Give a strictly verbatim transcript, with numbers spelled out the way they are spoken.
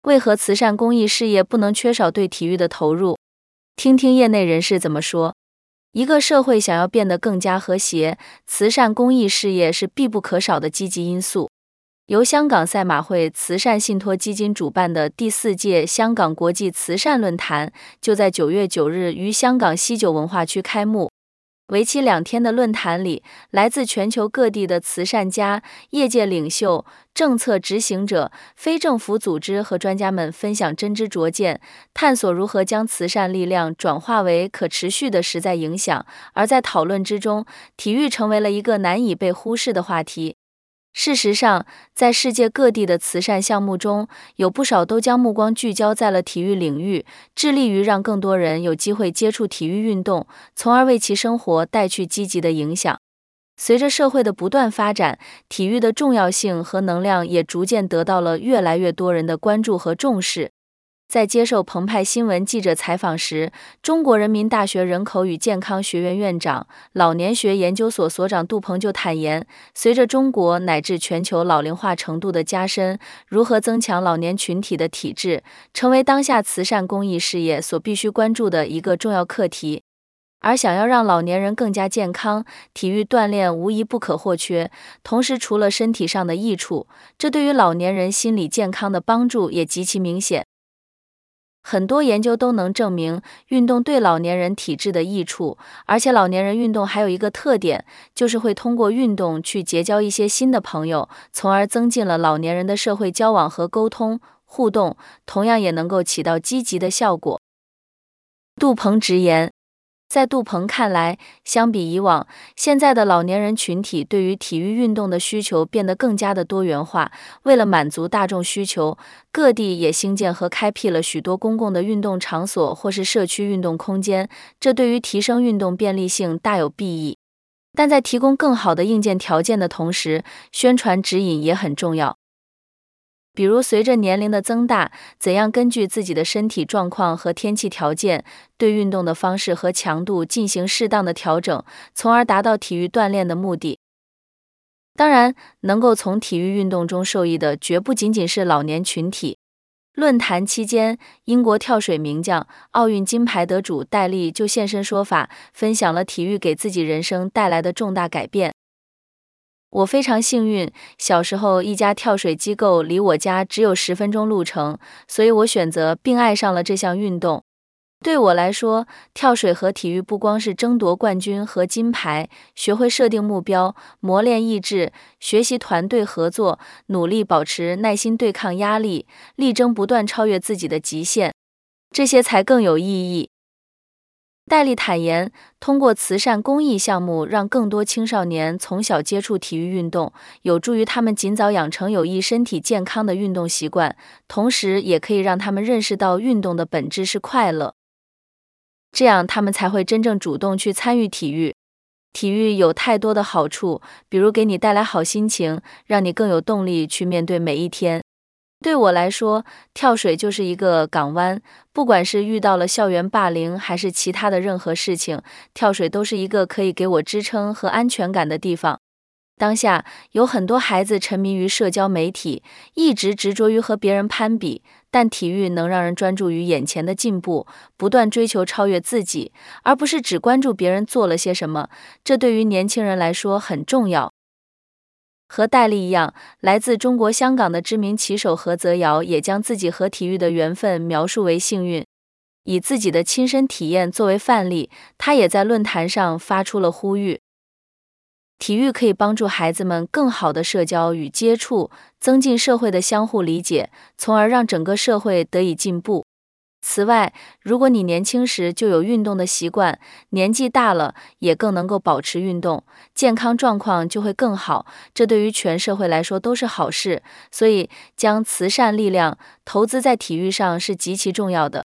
为何慈善公益事业不能缺少对体育的投入？听听业内人士怎么说。一个社会想要变得更加和谐，慈善公益事业是必不可少的积极因素。由香港赛马会慈善信托基金主办的第四届香港国际慈善论坛，就在九月九日于香港西九文化区开幕。为期两天的论坛里，来自全球各地的慈善家、业界领袖、政策执行者、非政府组织和专家们分享真知灼见，探索如何将慈善力量转化为可持续的实在影响。而在讨论之中，体育成为了一个难以被忽视的话题。事实上，在世界各地的慈善项目中，有不少都将目光聚焦在了体育领域，致力于让更多人有机会接触体育运动，从而为其生活带去积极的影响。随着社会的不断发展，体育的重要性和能量也逐渐得到了越来越多人的关注和重视。在接受澎湃新闻记者采访时，中国人民大学人口与健康学院院长、老年学研究所所长杜鹏就坦言，随着中国乃至全球老龄化程度的加深，如何增强老年群体的体质，成为当下慈善公益事业所必须关注的一个重要课题。而想要让老年人更加健康，体育锻炼无疑不可或缺。同时，除了身体上的益处，这对于老年人心理健康的帮助也极其明显。很多研究都能证明运动对老年人体质的益处，而且老年人运动还有一个特点，就是会通过运动去结交一些新的朋友，从而增进了老年人的社会交往和沟通互动，同样也能够起到积极的效果。杜鹏直言，在杜鹏看来，相比以往，现在的老年人群体对于体育运动的需求变得更加的多元化。为了满足大众需求，各地也兴建和开辟了许多公共的运动场所或是社区运动空间，这对于提升运动便利性大有裨益。但在提供更好的硬件条件的同时，宣传指引也很重要。比如随着年龄的增大，怎样根据自己的身体状况和天气条件，对运动的方式和强度进行适当的调整，从而达到体育锻炼的目的。当然，能够从体育运动中受益的绝不仅仅是老年群体。论坛期间，英国跳水名将、奥运金牌得主戴丽就现身说法，分享了体育给自己人生带来的重大改变。我非常幸运，小时候一家跳水机构离我家只有十分钟路程，所以我选择并爱上了这项运动。对我来说，跳水和体育不光是争夺冠军和金牌，学会设定目标，磨练意志，学习团队合作，努力保持耐心对抗压力，力争不断超越自己的极限，这些才更有意义。戴丽坦言，通过慈善公益项目让更多青少年从小接触体育运动，有助于他们尽早养成有益身体健康的运动习惯，同时也可以让他们认识到运动的本质是快乐。这样他们才会真正主动去参与体育。体育有太多的好处，比如给你带来好心情，让你更有动力去面对每一天。对我来说，跳水就是一个港湾，不管是遇到了校园霸凌还是其他的任何事情，跳水都是一个可以给我支撑和安全感的地方。当下有很多孩子沉迷于社交媒体，一直执着于和别人攀比，但体育能让人专注于眼前的进步，不断追求超越自己，而不是只关注别人做了些什么，这对于年轻人来说很重要。和戴丽一样，来自中国香港的知名棋手何泽尧也将自己和体育的缘分描述为幸运。以自己的亲身体验作为范例，他也在论坛上发出了呼吁。体育可以帮助孩子们更好的社交与接触，增进社会的相互理解，从而让整个社会得以进步。此外，如果你年轻时就有运动的习惯，年纪大了也更能够保持运动，健康状况就会更好，这对于全社会来说都是好事。所以，将慈善力量投资在体育上是极其重要的。